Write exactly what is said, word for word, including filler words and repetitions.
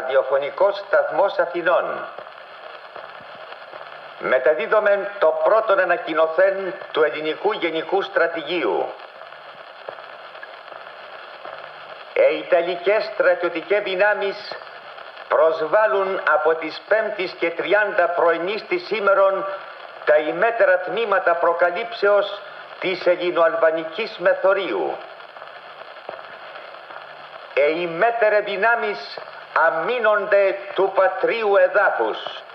ραδιοφωνικός σταθμός Αθηνών. Μεταδίδομεν το πρώτον ανακοινωθέν του ελληνικού γενικού στρατηγίου. Οι Ιταλικές στρατιωτικές δυνάμεις προσβάλλουν από τις πέμπτης και τριάντα πρωινής της σήμερον τα ημέτερα τμήματα προκαλύψεως της ελληνοαλβανικής μεθορίου. Οι ημέτερε δυνάμεις αμήνονται του πατρίου εδάφους.